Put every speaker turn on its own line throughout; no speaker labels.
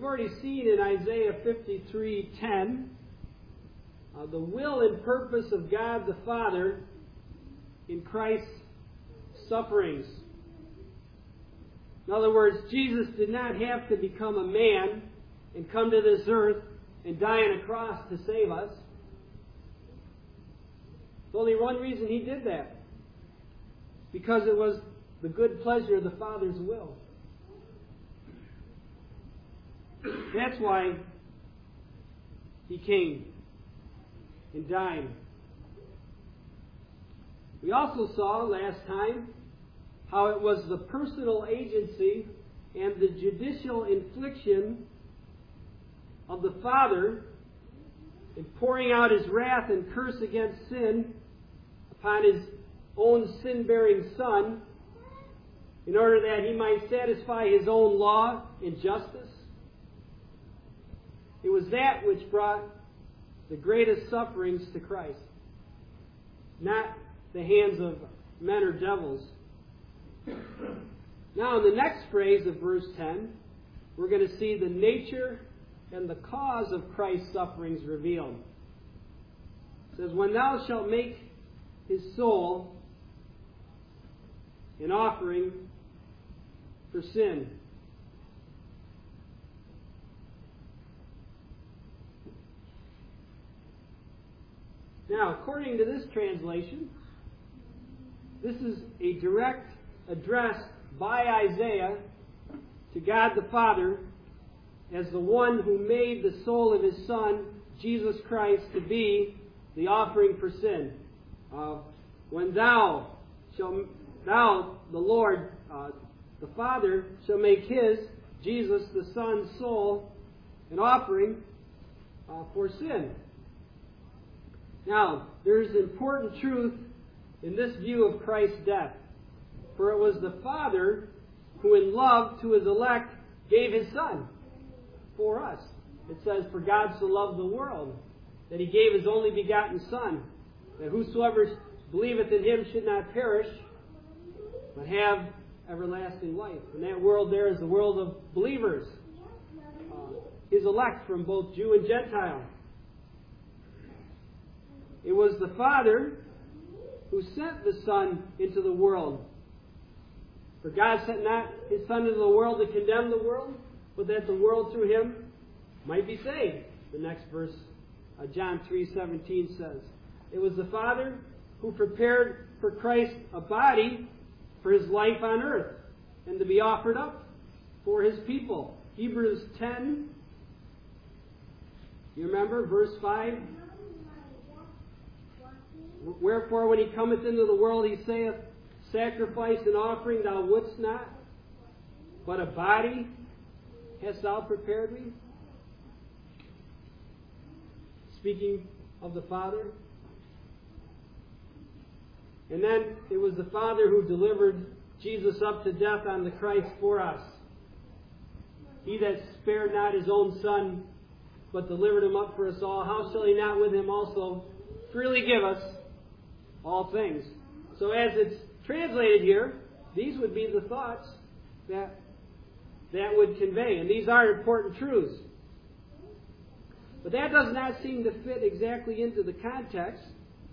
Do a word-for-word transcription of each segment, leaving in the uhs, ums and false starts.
we've already seen in Isaiah fifty-three ten uh, the will and purpose of God the Father in Christ's sufferings. In other words, Jesus did not have to become a man and come to this earth and die on a cross to save us. There's only one reason He did that. Because it was the good pleasure of the Father's will. That's why He came and died. We also saw last time how it was the personal agency and the judicial infliction of the Father in pouring out His wrath and curse against sin upon His own sin-bearing Son in order that He might satisfy His own law and justice. It was that which brought the greatest sufferings to Christ, not the hands of men or devils. Now, in the next phrase of verse ten, we're going to see the nature and the cause of Christ's sufferings revealed. It says, "When thou shalt make His soul an offering for sin." Now, according to this translation, this is a direct address by Isaiah to God the Father as the one who made the soul of His Son, Jesus Christ, to be the offering for sin. Uh, when thou shall, thou, the Lord, uh, the Father, shall make His, Jesus, the Son's soul, an offering uh, for sin. Now, there's important truth in this view of Christ's death. For it was the Father who in love to His elect gave His Son for us. It says, "For God so loved the world, that He gave His only begotten Son, that whosoever believeth in Him should not perish, but have everlasting life." And that world there is the world of believers, uh, His elect from both Jew and Gentile. It was the Father who sent the Son into the world. For God sent not His Son into the world to condemn the world, but that the world through Him might be saved. The next verse, uh, John three seventeen says, "It was the Father who prepared for Christ a body for His life on earth, and to be offered up for His people." Hebrews ten, you remember, verse five? "Wherefore, when He cometh into the world, He saith, Sacrifice and offering thou wouldst not, but a body hast thou prepared me." Speaking of the Father. And then it was the Father who delivered Jesus up to death on the Christ for us. "He that spared not His own Son, but delivered Him up for us all, how shall He not with Him also freely give us all things?" So as it's translated here, these would be the thoughts that that would convey. And these are important truths. But that does not seem to fit exactly into the context,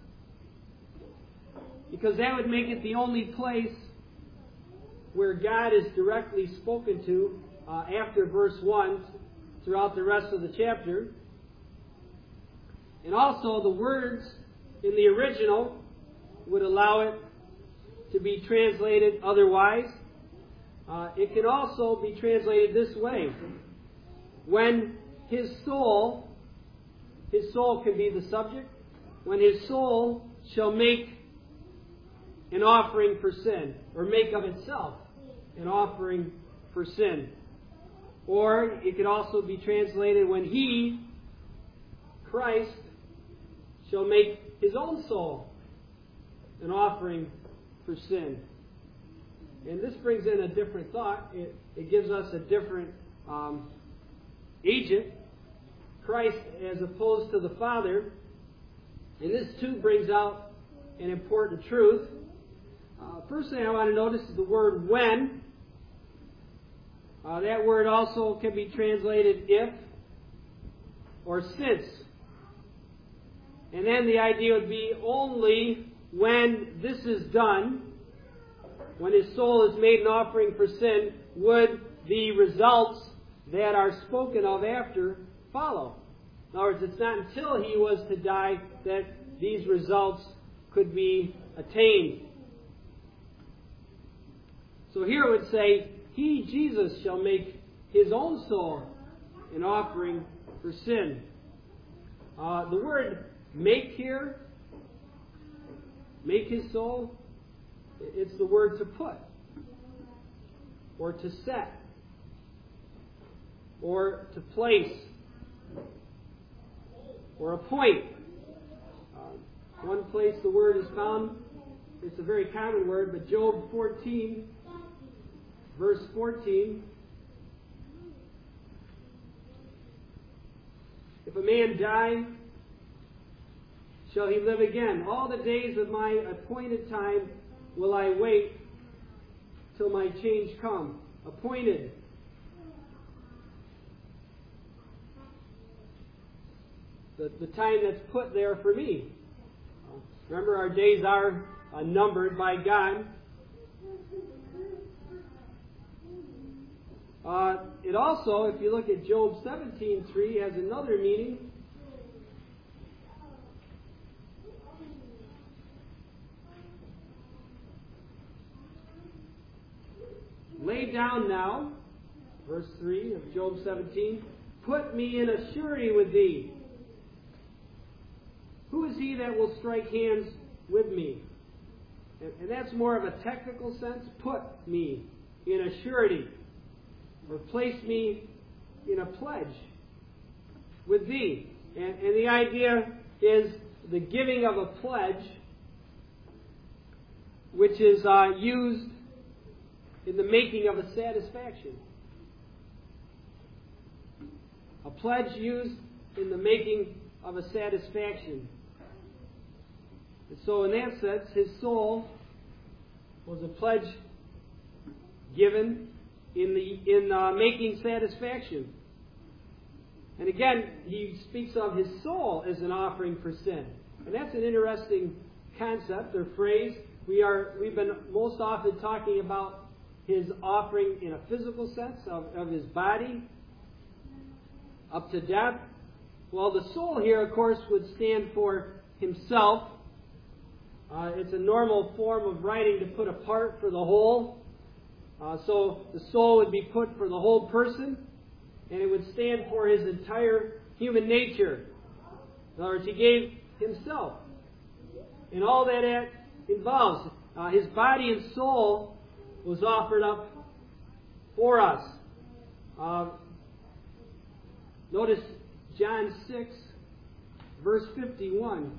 because that would make it the only place where God is directly spoken to uh, after verse one throughout the rest of the chapter. And also the words in the original would allow it to be translated otherwise. Uh, it can also be translated this way. When His soul, His soul can be the subject, when His soul shall make an offering for sin, or make of itself an offering for sin. Or it could also be translated when He, Christ, shall make His own soul an offering for sin. And this brings in a different thought. It, it gives us a different um, agent, Christ as opposed to the Father. And this too brings out an important truth. Uh, first thing I want to notice is the word "when." Uh, that word also can be translated if or since. And then the idea would be only when this is done, when his soul is made an offering for sin, would the results that are spoken of after follow. In other words, it's not until he was to die that these results could be attained. So here it would say, he, Jesus, shall make his own soul an offering for sin. Uh, the word make here, make his soul, it's the word to put, or to set, or to place, or appoint. Uh, one place the word is found, it's a very common word, but Job fourteen, verse fourteen. If a man die, shall he live again? All the days of my appointed time will I wait till my change come. Appointed. The, the time that's put there for me. Remember, our days are uh, numbered by God. Uh, it also, if you look at Job seventeen three, has another meaning. Lay down now, verse three of Job seventeen, put me in a surety with thee. Who is he that will strike hands with me? And, and that's more of a technical sense. Put me in a surety. Or place me in a pledge with thee. And, and the idea is the giving of a pledge, which is uh, used in the making of a satisfaction. A pledge used in the making of a satisfaction. And so in that sense, his soul was a pledge given in the in uh, making satisfaction. And again, he speaks of his soul as an offering for sin. And that's an interesting concept or phrase. We are, we've been most often talking about his offering in a physical sense of, of his body up to death. Well, the soul here, of course, would stand for himself. Uh, it's a normal form of writing to put apart for the whole. Uh, so the soul would be put for the whole person, and it would stand for his entire human nature. In other words, he gave himself. And all that it involves. Uh, his body and soul was offered up for us. Uh, notice John six, verse fifty-one.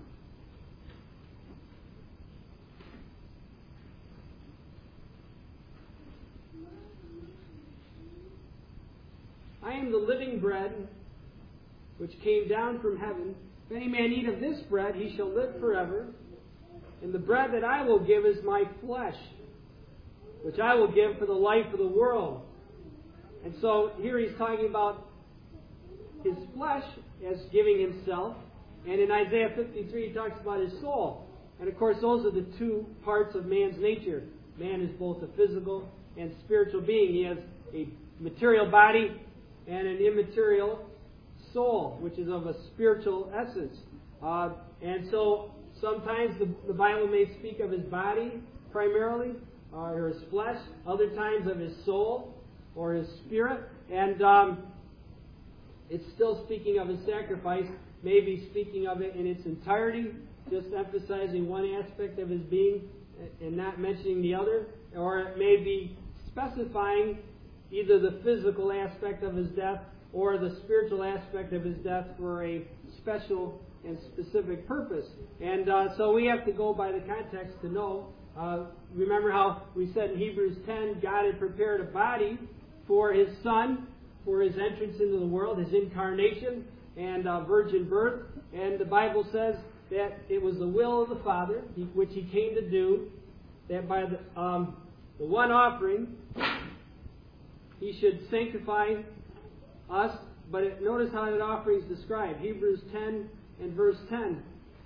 I am the living bread which came down from heaven. If any man eat of this bread, he shall live forever. And the bread that I will give is my flesh, which I will give for the life of the world. And so here he's talking about his flesh as giving himself. And in Isaiah fifty-three he talks about his soul. And of course those are the two parts of man's nature. Man is both a physical and spiritual being. He has a material body and an immaterial soul, which is of a spiritual essence. Uh, and so sometimes the, the Bible may speak of his body primarily, uh, or his flesh, other times of his soul or his spirit. And um, it's still speaking of his sacrifice, maybe speaking of it in its entirety, just emphasizing one aspect of his being and not mentioning the other. Or it may be specifying either the physical aspect of his death or the spiritual aspect of his death for a special and specific purpose. And uh, so we have to go by the context to know. Uh, remember how we said in Hebrews ten, God had prepared a body for his Son, for his entrance into the world, his incarnation and uh, virgin birth. And the Bible says that it was the will of the Father, which he came to do, that by the, um, the one offering He should sanctify us. But it, notice how that offering is described. Hebrews ten and verse ten.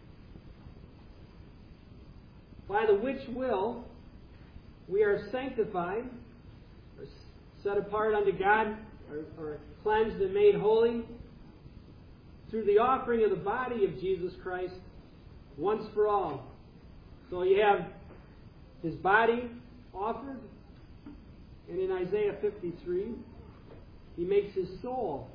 By the which will we are sanctified, or set apart unto God, or, or cleansed and made holy, through the offering of the body of Jesus Christ once for all. So you have His body offered, and in Isaiah fifty-three, He makes His soul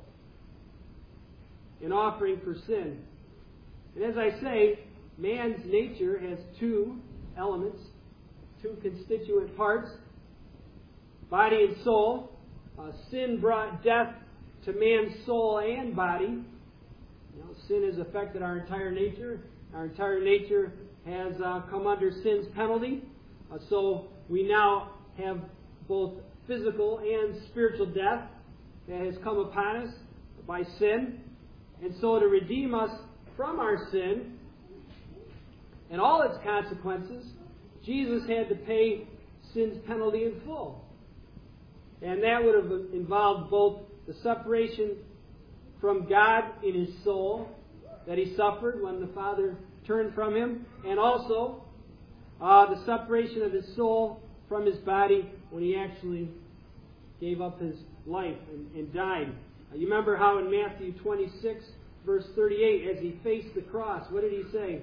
an offering for sin. And as I say, man's nature has two elements, two constituent parts, body and soul. Uh, sin brought death to man's soul and body. You know, sin has affected our entire nature. Our entire nature has uh, come under sin's penalty. Uh, so we now have both physical and spiritual death that has come upon us by sin. And so to redeem us from our sin and all its consequences, Jesus had to pay sin's penalty in full. And that would have involved both the separation from God in His soul that He suffered when the Father turned from Him, and also uh, the separation of His soul from His body when He actually gave up His life and, and died. Uh, you remember how in Matthew twenty-six, verse thirty-eight, as He faced the cross, what did He say?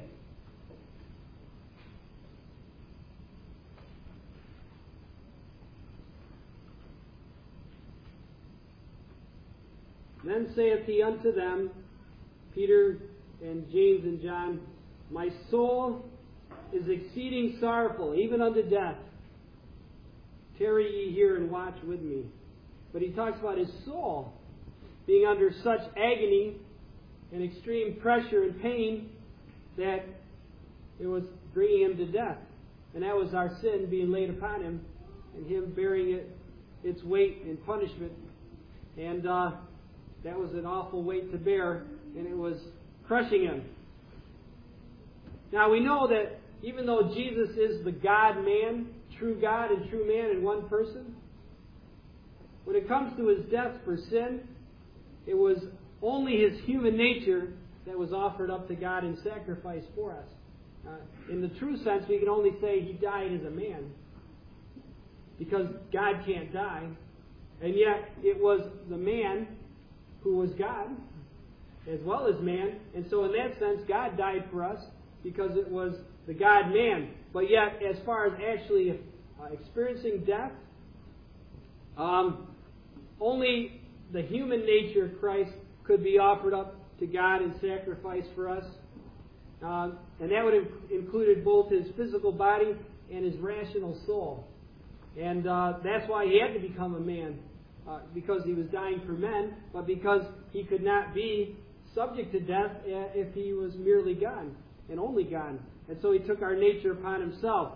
Then saith He unto them, Peter and James and John, My soul is exceeding sorrowful, even unto death. Tarry ye here and watch with me. But He talks about His soul being under such agony and extreme pressure and pain that it was bringing Him to death. And that was our sin being laid upon Him and Him bearing it, its weight and punishment. And uh, that was an awful weight to bear, and it was crushing Him. Now we know that even though Jesus is the God-man, true God and true man in one person, when it comes to His death for sin, it was only His human nature that was offered up to God in sacrifice for us. Uh, in the true sense, we can only say He died as a man, because God can't die. And yet, it was the man who was God, as well as man. And so in that sense, God died for us, because it was the God-man. But yet, as far as actually uh, experiencing death, um, only the human nature of Christ could be offered up to God in sacrifice for us. Uh, and that would have included both His physical body and His rational soul. And uh, that's why He had to become a man, uh, because He was dying for men, but because He could not be subject to death if He was merely God, and only God. And so He took our nature upon Himself.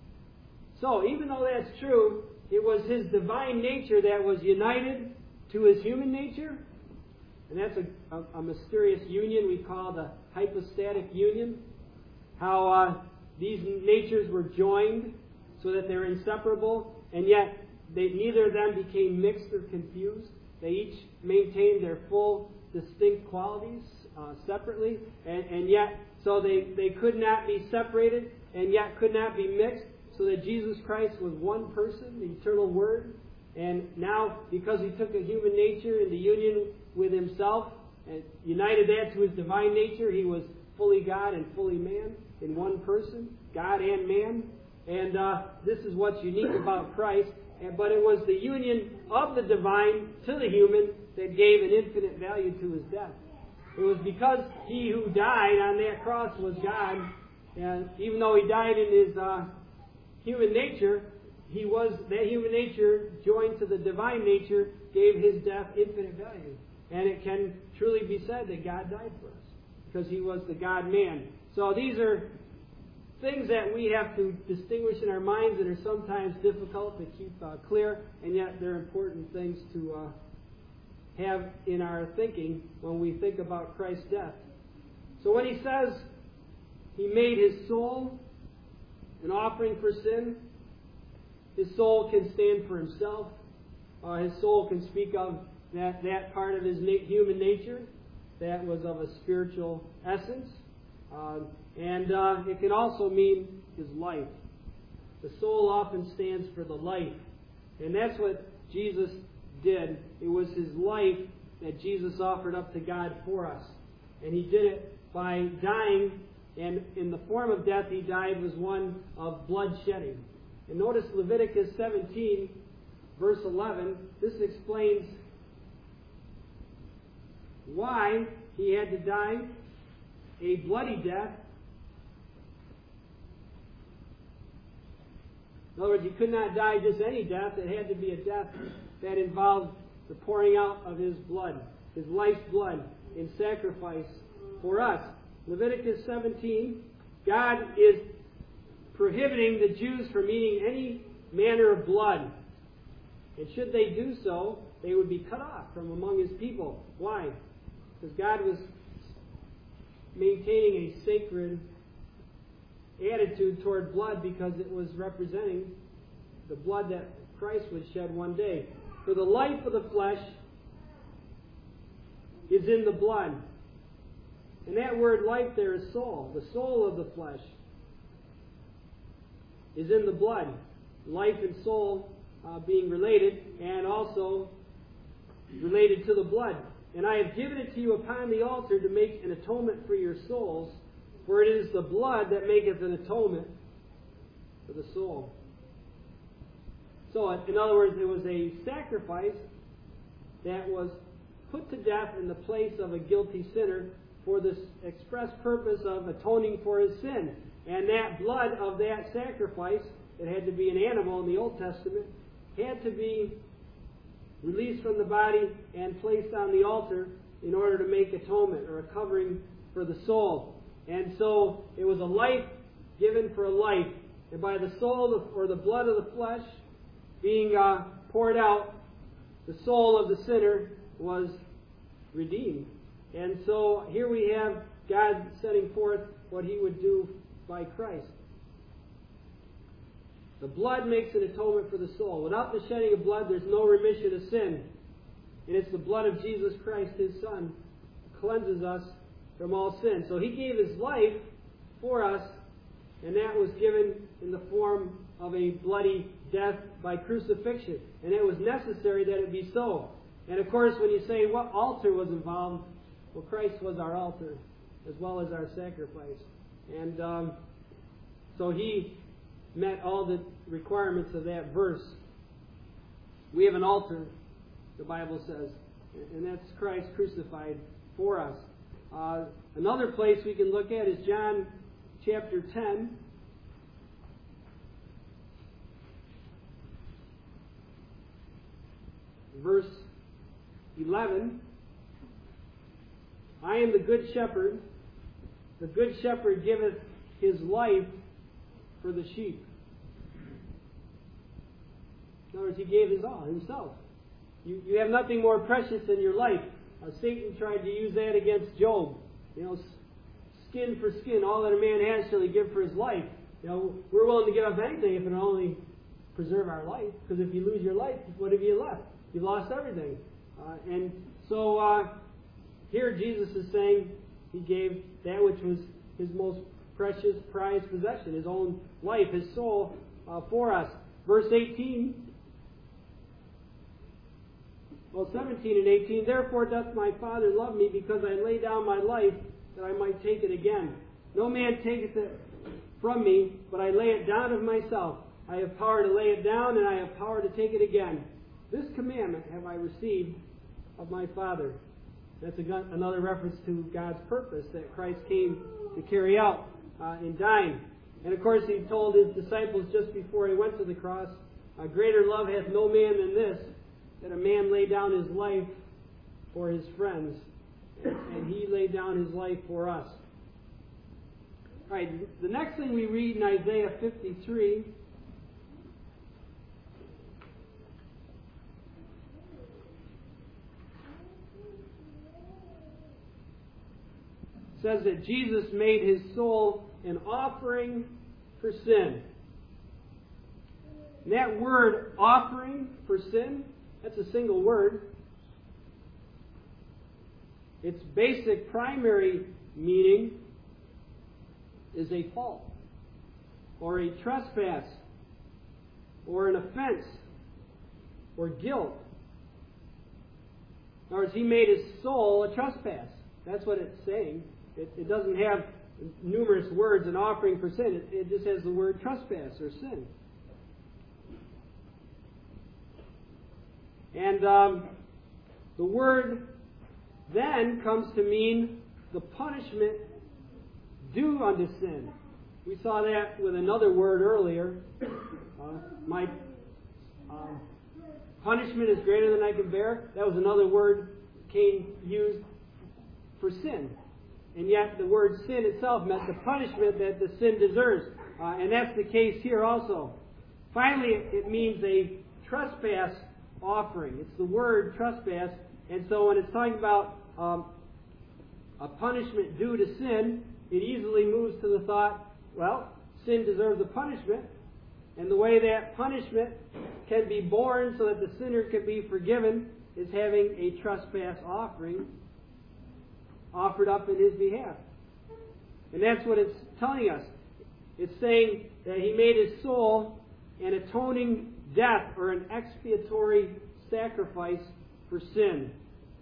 So, even though that's true, it was His divine nature that was united to His human nature. And that's a, a, a mysterious union we call the hypostatic union. How uh, these natures were joined so that they're inseparable, and yet they, neither of them became mixed or confused. They each maintained their full, distinct qualities uh, separately, and, and yet, so they, they could not be separated, and yet could not be mixed, so that Jesus Christ was one person, the eternal Word. And now, because He took a human nature into union with Himself and united that to His divine nature, He was fully God and fully man in one person, God and man. And uh, this is what's unique about Christ. And, but it was the union of the divine to the human that gave an infinite value to His death. It was because He who died on that cross was God, and even though He died in His uh, human nature, He was, that human nature joined to the divine nature gave His death infinite value. And it can truly be said that God died for us, because He was the God-man. So these are things that we have to distinguish in our minds that are sometimes difficult to keep uh, clear, and yet they're important things to uh, have in our thinking when we think about Christ's death. So when He says He made His soul an offering for sin, His soul can stand for Himself, uh, his soul can speak of that, that part of his na- human nature that was of a spiritual essence. Uh, and uh, it can also mean his life. The soul often stands for the life. And that's what Jesus did. It was his life that Jesus offered up to God for us. And he did it by dying, and in the form of death he died was one of blood shedding. And notice Leviticus seventeen, verse eleven. This explains why he had to die a bloody death. In other words, he could not die just any death. It had to be a death that involved the pouring out of his blood, his life's blood, in sacrifice for us. Leviticus seventeen, God is prohibiting the Jews from eating any manner of blood. And should they do so, they would be cut off from among his people. Why? Because God was maintaining a sacred attitude toward blood, because it was representing the blood that Christ would shed one day. For the life of the flesh is in the blood. And that word life there is soul. The soul of the flesh is in the blood. Life and soul uh, being related, and also related to the blood. And I have given it to you upon the altar to make an atonement for your souls, for it is the blood that maketh an atonement for the soul. So, in other words, it was a sacrifice that was put to death in the place of a guilty sinner for this express purpose of atoning for his sin. And that blood of that sacrifice, it had to be an animal in the Old Testament, had to be released from the body and placed on the altar in order to make atonement, or a covering for the soul. And so it was a life given for a life. And by the soul or the blood of the flesh being uh, poured out, the soul of the sinner was redeemed. And so here we have God setting forth what he would do by Christ. The blood makes an atonement for the soul. Without the shedding of blood, there's no remission of sin. And it's the blood of Jesus Christ, his Son, cleanses us from all sin. So he gave his life for us, and that was given in the form of a bloody death by crucifixion. And it was necessary that it be so. And of course, when you say what altar was involved, well, Christ was our altar as well as our sacrifice. And um, so he met all the requirements of that verse. We have an altar, the Bible says, and that's Christ crucified for us. Uh, another place we can look at is John chapter ten. Verse eleven. I am the good shepherd. The good shepherd giveth his life for the sheep. In other words, he gave his all, himself. You, you have nothing more precious than your life. Uh, Satan tried to use that against Job. You know, skin for skin, all that a man has shall he give for his life. You know, we're willing to give up anything if it'll only preserve our life. Because if you lose your life, what have you left? You've lost everything. Uh, and so uh, here Jesus is saying he gave that which was his most precious, prized possession, his own life, his soul, uh, for us. Verse eighteen. Well, seventeen and eighteen. Therefore doth my Father love me, because I lay down my life, that I might take it again. No man taketh it from me, but I lay it down of myself. I have power to lay it down, and I have power to take it again. This commandment have I received of my Father. That's another reference to God's purpose that Christ came to carry out uh, in dying. And of course, he told his disciples just before he went to the cross, a greater love hath no man than this, that a man lay down his life for his friends. And he laid down his life for us. All right, the next thing we read in Isaiah fifty-three says that Jesus made his soul an offering for sin. And that word offering for sin That's a single word. Its basic primary meaning is a fault, or a trespass, or an offense, or guilt. In other words, he made his soul a trespass. That's what it's saying. It, it doesn't have numerous words, an offering for sin. It, it just has the word trespass or sin. And um, the word then comes to mean the punishment due unto sin. We saw that with another word earlier. Uh, my uh, punishment is greater than I can bear. That was another word Cain used for sin. And yet the word sin itself meant the punishment that the sin deserves. Uh, and that's the case here also. Finally, it, it means a trespass offering. It's the word trespass. And so when it's talking about um, a punishment due to sin, it easily moves to the thought, well, sin deserves a punishment. And the way that punishment can be borne so that the sinner can be forgiven is having a trespass offering offered up in his behalf. And that's what it's telling us. It's saying that he made his soul an atoning death or an expiatory sacrifice for sin.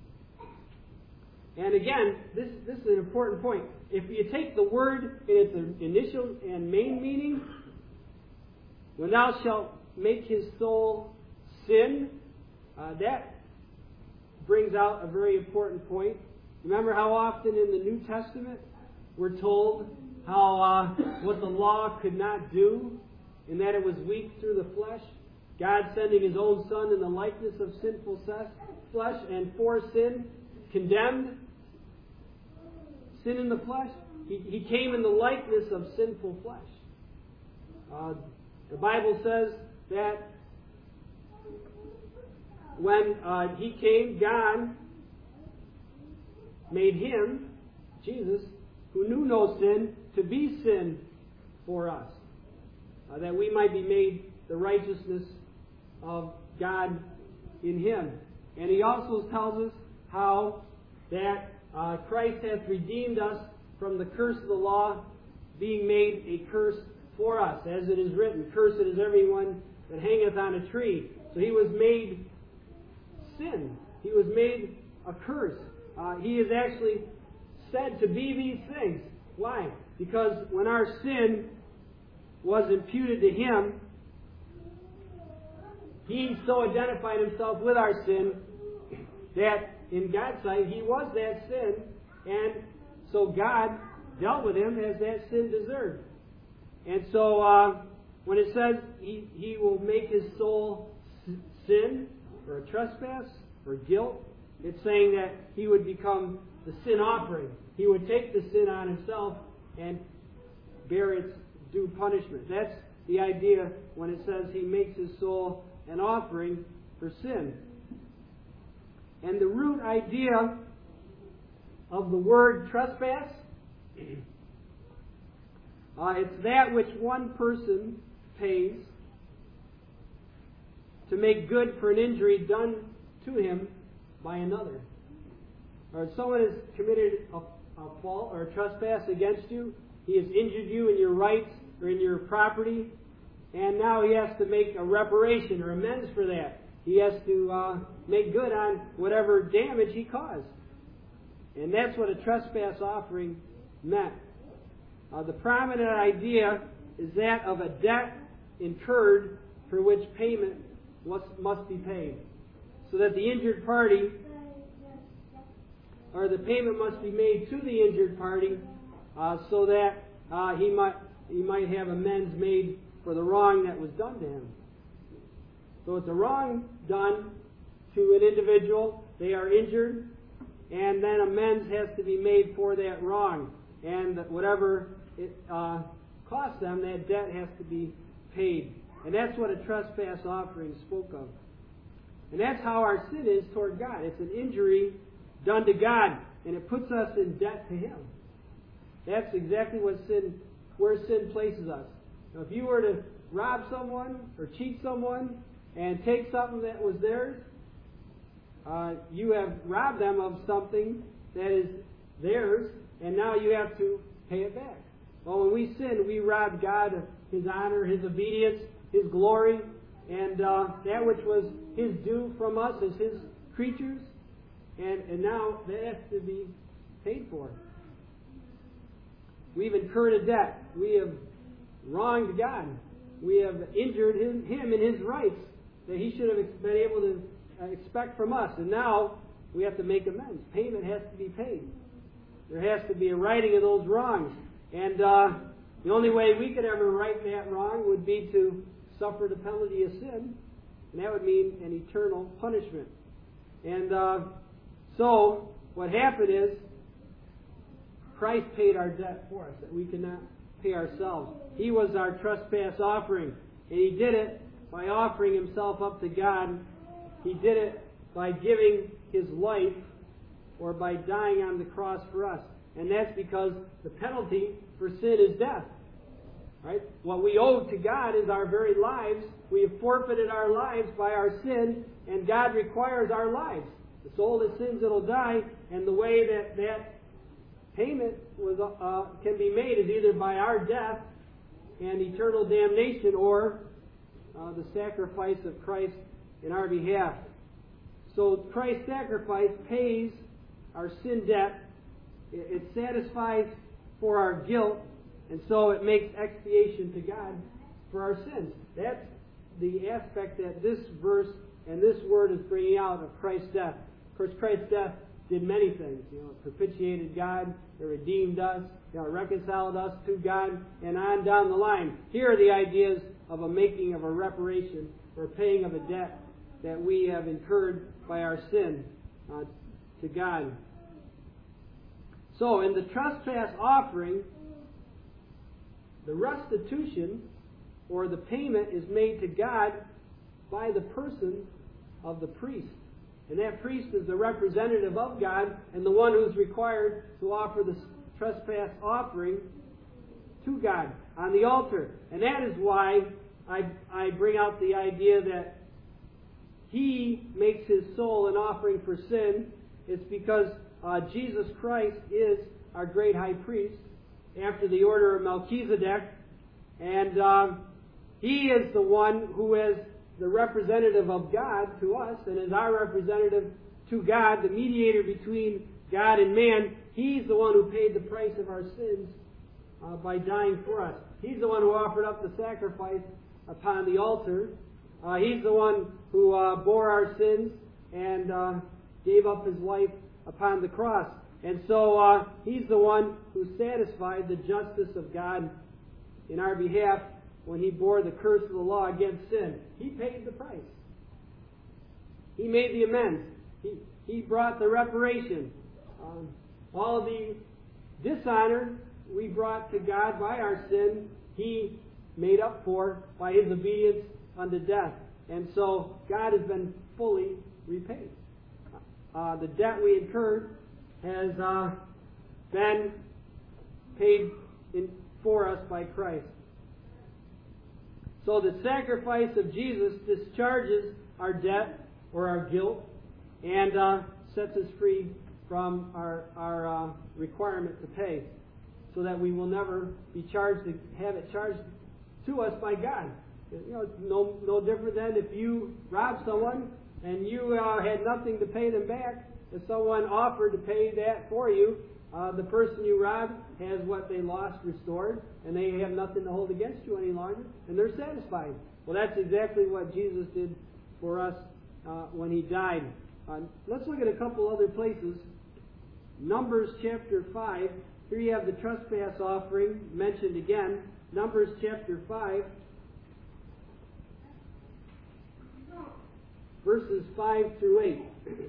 And again, this, this is an important point. If you take the word in its initial and main meaning, when thou shalt make his soul sin, uh, that brings out a very important point. Remember how often in the New Testament we're told how uh, what the law could not do, and that it was weak through the flesh? God sending his own Son in the likeness of sinful flesh, and for sin condemned sin in the flesh. He, he came in the likeness of sinful flesh. Uh, the Bible says that when uh, he came, God made him, Jesus, who knew no sin, to be sin for us, uh, that we might be made the righteousness of God in him. And he also tells us how that uh, Christ hath redeemed us from the curse of the law, being made a curse for us, as it is written, cursed is everyone that hangeth on a tree. So he was made sin. He was made a curse. Uh, he is actually said to be these things. Why? Because when our sin was imputed to him, he so identified himself with our sin that in God's sight he was that sin, and so God dealt with him as that sin deserved. And so uh, when it says he, he will make his soul sin, or a trespass, or guilt, it's saying that he would become the sin offering. He would take the sin on himself and bear its due punishment. That's the idea when it says he makes his soul an offering for sin. And the root idea of the word trespass, uh, it's that which one person pays to make good for an injury done to him by another. Or if someone has committed a, a fault or a trespass against you, he has injured you in your rights or in your property, and now he has to make a reparation or amends for that. He has to uh, make good on whatever damage he caused. And that's what a trespass offering meant. Uh, the prominent idea is that of a debt incurred for which payment must, must be paid. So that the injured party, or the payment must be made to the injured party, uh, so that uh, he might he might have amends made for the wrong that was done to him. So it's a wrong done to an individual, they are injured, and then amends has to be made for that wrong. And whatever it uh, cost them, that debt has to be paid. And that's what a trespass offering spoke of. And that's how our sin is toward God. It's an injury done to God, and it puts us in debt to him. That's exactly what sin, where sin places us. Now, if you were to rob someone or cheat someone and take something that was theirs, uh, you have robbed them of something that is theirs, and now you have to pay it back. Well, when we sin, we rob God of His honor, His obedience, His glory, and uh, that which was His due from us as His creatures, and, and now that has to be paid for. We've incurred a debt. We have wronged God. We have injured him, him in His rights that He should have been able to expect from us. And now we have to make amends. Payment has to be paid. There has to be a righting of those wrongs. And uh, the only way we could ever right that wrong would be to suffer the penalty of sin. And that would mean an eternal punishment. And uh, so what happened is Christ paid our debt for us that we could not pay ourselves. He was our trespass offering. And He did it by offering Himself up to God. He did it by giving His life or by dying on the cross for us. And that's because the penalty for sin is death. Right? What we owe to God is our very lives. We have forfeited our lives by our sin, and God requires our lives. The soul that sins, it'll die, and the way that that payment was uh, can be made is either by our death and eternal damnation, or uh, the sacrifice of Christ in our behalf. So Christ's sacrifice pays our sin debt. It, it satisfies for our guilt, and so it makes expiation to God for our sins. That's the aspect that this verse and this word is bringing out of Christ's death. Of course, Christ's death did many things. You know, it propitiated God, it redeemed us, you know, it reconciled us to God, and on down the line. Here are the ideas of a making of a reparation or paying of a debt that we have incurred by our sin uh, to God. So, in the trespass offering, the restitution or the payment is made to God by the person of the priest. And that priest is the representative of God and the one who's required to offer the trespass offering to God on the altar. And that is why I, I bring out the idea that He makes His soul an offering for sin. It's because uh, Jesus Christ is our great high priest after the order of Melchizedek. And um, He is the one who is the representative of God to us and is our representative to God, the mediator between God and man. He's the one who paid the price of our sins uh, by dying for us. He's the one who offered up the sacrifice upon the altar. Uh, he's the one who uh, bore our sins and uh, gave up His life upon the cross. And so uh, He's the one who satisfied the justice of God in our behalf when He bore the curse of the law against sin. He paid the price. He made the amends. He, he brought the reparation. Um, all the dishonor we brought to God by our sin, He made up for by His obedience unto death. And so God has been fully repaid. Uh, the debt we incurred has uh, been paid in, for us by Christ. So the sacrifice of Jesus discharges our debt or our guilt and uh, sets us free from our, our uh, requirement to pay, so that we will never be charged to have it charged to us by God. You know, it's no, no different than if you robbed someone and you uh, had nothing to pay them back. If someone offered to pay that for you, uh, the person you robbed has what they lost restored, and they have nothing to hold against you any longer, and they're satisfied. Well, that's exactly what Jesus did for us uh, when He died. Uh, let's look at a couple other places. Numbers chapter five. Here you have the trespass offering mentioned again. Numbers chapter five, verses five through eight.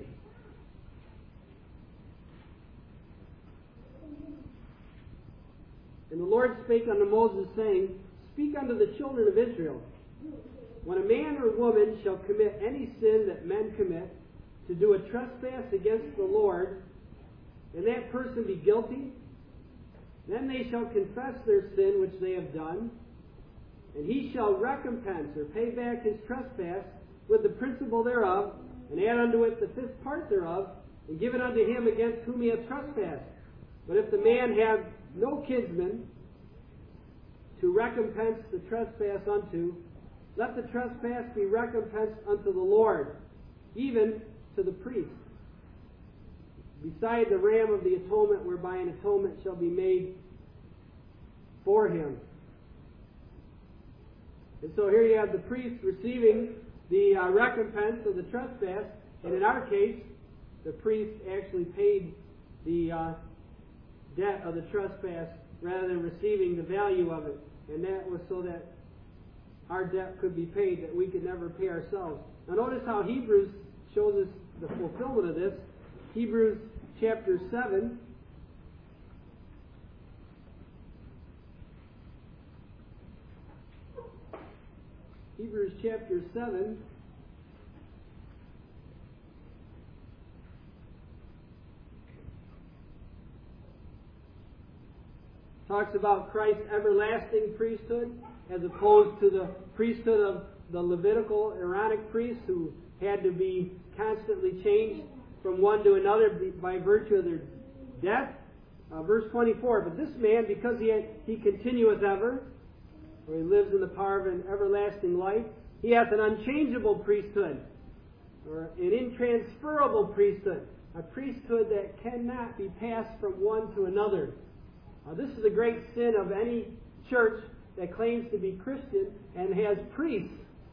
And the Lord spake unto Moses, saying, Speak unto the children of Israel, when a man or woman shall commit any sin that men commit, to do a trespass against the Lord, and that person be guilty, then they shall confess their sin which they have done, and he shall recompense or pay back his trespass with the principal thereof, and add unto it the fifth part thereof, and give it unto him against whom he hath trespassed. But if the man have no kinsman to recompense the trespass unto, let the trespass be recompensed unto the Lord, even to the priest, beside the ram of the atonement, whereby an atonement shall be made for him. And so here you have the priest receiving the uh, recompense of the trespass, and in our case, the priest actually paid the uh, debt of the trespass rather than receiving the value of it. And that was so that our debt could be paid that we could never pay ourselves. Now notice how Hebrews shows us the fulfillment of this. Hebrews chapter seven. Hebrews chapter seven. Talks about Christ's everlasting priesthood as opposed to the priesthood of the Levitical Aaronic priests who had to be constantly changed from one to another by virtue of their death. Uh, verse twenty-four, but this man, because he, had, he continueth ever, or he lives in the power of an everlasting life, he hath an unchangeable priesthood, or an intransferable priesthood, a priesthood that cannot be passed from one to another. Uh, this is a great sin of any church that claims to be Christian and has priests.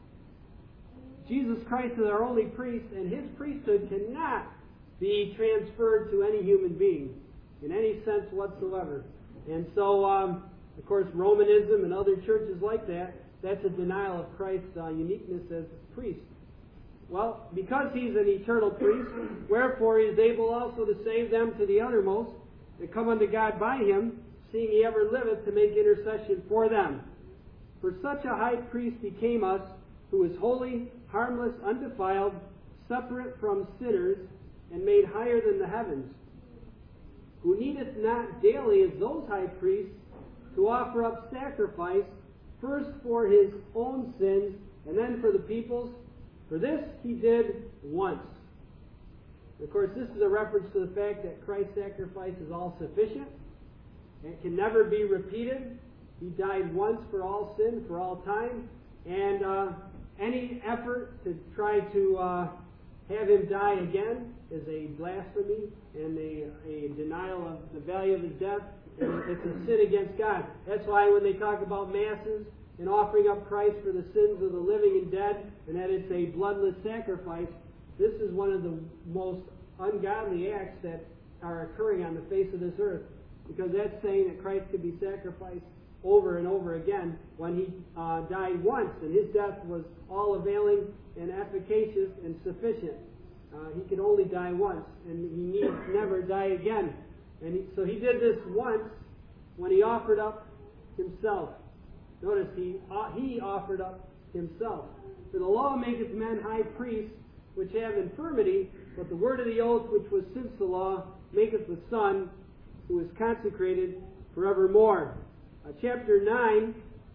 Jesus Christ is our only priest, and his priesthood cannot be transferred to any human being in any sense whatsoever. And so, um, of course, Romanism and other churches like that, that's a denial of Christ's uh, uniqueness as priest. Well, because he's an eternal priest, wherefore he is able also to save them to the uttermost that come unto God by him, seeing he ever liveth to make intercession for them. For such a high priest became us, who is holy, harmless, undefiled, separate from sinners, and made higher than the heavens, who needeth not daily as those high priests to offer up sacrifice, first for his own sins, and then for the people's. For this he did once. Of course, this is a reference to the fact that Christ's sacrifice is all sufficient. It can never be repeated. He died once for all sin, for all time. And uh, any effort to try to uh, have him die again is a blasphemy and a, a denial of the value of his death. And it's a sin against God. That's why when they talk about masses and offering up Christ for the sins of the living and dead, and that it's a bloodless sacrifice, this is one of the most ungodly acts that are occurring on the face of this earth. Because that's saying that Christ could be sacrificed over and over again when he uh, died once, and his death was all availing and efficacious and sufficient. Uh, he could only die once, and he needs never die again. And he, so he did this once when he offered up himself. Notice, he, uh, he offered up himself. For the law maketh men high priests, which have infirmity, but the word of the oath, which was since the law, maketh the Son, who is consecrated forevermore. Uh, chapter nine,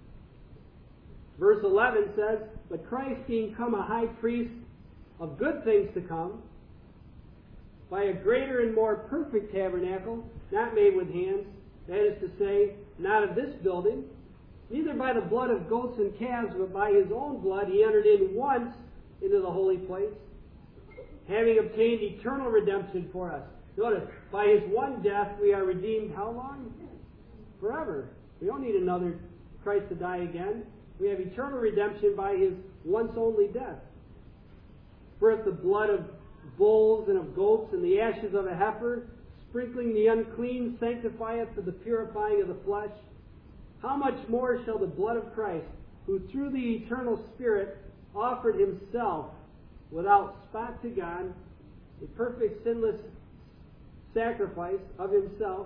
verse eleven says, but Christ being come a high priest of good things to come, by a greater and more perfect tabernacle, not made with hands, that is to say, not of this building, neither by the blood of goats and calves, but by his own blood he entered in once into the holy place, having obtained eternal redemption for us. Notice, by his one death we are redeemed how long? Forever. We don't need another Christ to die again. We have eternal redemption by his once only death. For if the blood of bulls and of goats and the ashes of a heifer, sprinkling the unclean, sanctifieth for the purifying of the flesh, how much more shall the blood of Christ, who through the eternal Spirit offered himself without spot to God, a perfect sinless sacrifice of himself,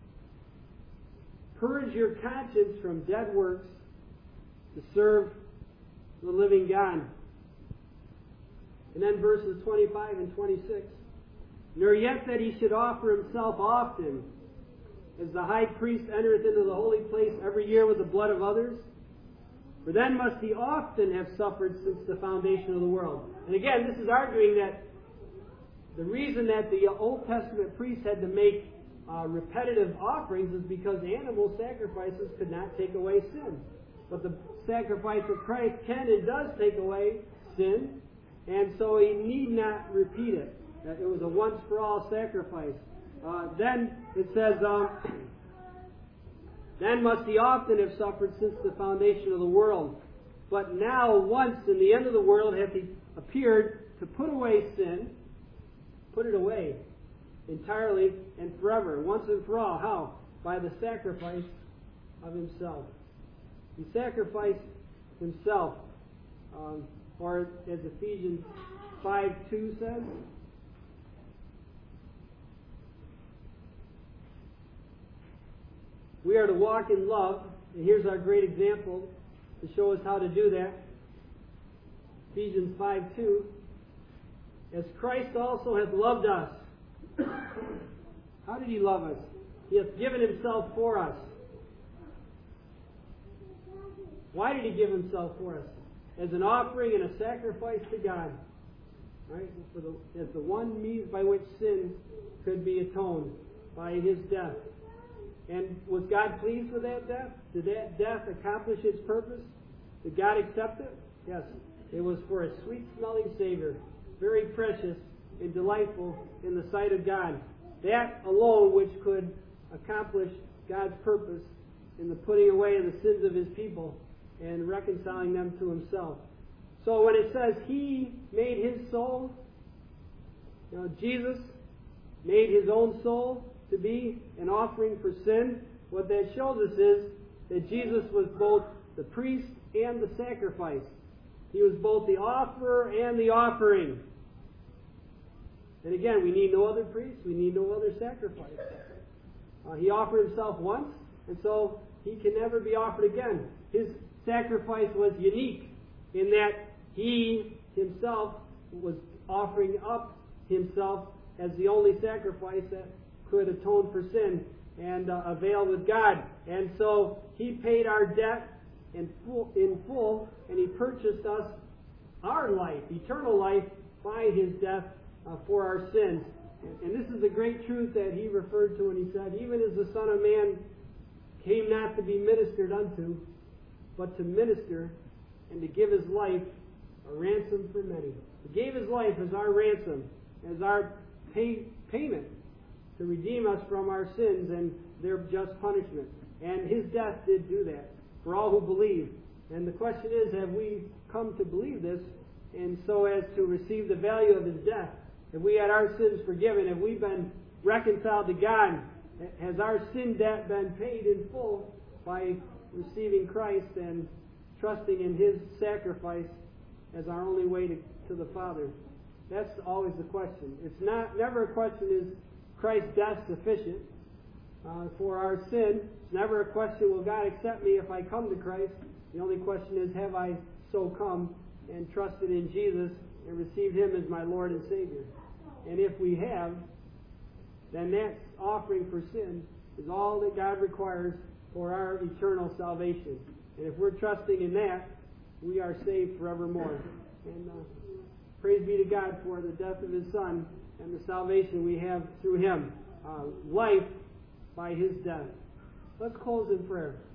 purge your conscience from dead works to serve the living God. And then verses twenty-five and twenty-six. Nor yet that he should offer himself often, as the high priest entereth into the holy place every year with the blood of others. For then must he often have suffered since the foundation of the world. And again, this is arguing that the reason that the Old Testament priests had to make uh, repetitive offerings is because animal sacrifices could not take away sin. But the sacrifice of Christ can and does take away sin, and so he need not repeat it. It was a once-for-all sacrifice. Uh, then it says, um, then must he often have suffered since the foundation of the world. But now, once in the end of the world, hath he appeared to put away sin, put it away entirely and forever, once and for all. How? By the sacrifice of himself. He sacrificed himself. Um, or as Ephesians five two says, we are to walk in love, and here's our great example to show us how to do that. Ephesians five two, as Christ also hath loved us. How did he love us? He hath given himself for us. Why did he give himself for us? As an offering and a sacrifice to God. Right? For the, as the one means by which sin could be atoned by his death. And was God pleased with that death? Did that death accomplish its purpose? Did God accept it? Yes. It was for a sweet-smelling Savior, very precious and delightful in the sight of God. That alone which could accomplish God's purpose in the putting away of the sins of his people and reconciling them to himself. So when it says he made his soul, you know, Jesus made his own soul to be an offering for sin, what that shows us is that Jesus was both the priest and the sacrifice. He was both the offerer and the offering. And again, we need no other priest, we need no other sacrifice. Uh, he offered himself once, and so he can never be offered again. His sacrifice was unique in that he himself was offering up himself as the only sacrifice that could atone for sin and uh, avail with God. And so he paid our debt in full, in full, and he purchased us our life, eternal life, by his death uh, for our sins. And, and this is the great truth that he referred to when he said, even as the Son of Man came not to be ministered unto, but to minister and to give his life a ransom for many. He gave his life as our ransom, as our pay, payment to redeem us from our sins and their just punishment. And his death did do that for all who believe. And the question is, have we come to believe this, and so as to receive the value of his death? Have we had our sins forgiven? Have we been reconciled to God? Has our sin debt been paid in full by receiving Christ and trusting in his sacrifice as our only way to, to the Father? That's always the question. It's not never a question, is Christ's death sufficient uh, for our sin? It's never a question, will God accept me if I come to Christ? The only question is, have I so come and trusted in Jesus and received him as my Lord and Savior? And if we have, then that offering for sin is all that God requires for our eternal salvation. And if we're trusting in that, we are saved forevermore. And uh, praise be to God for the death of his Son and the salvation we have through him. Uh, life by his death. Let's close in prayer.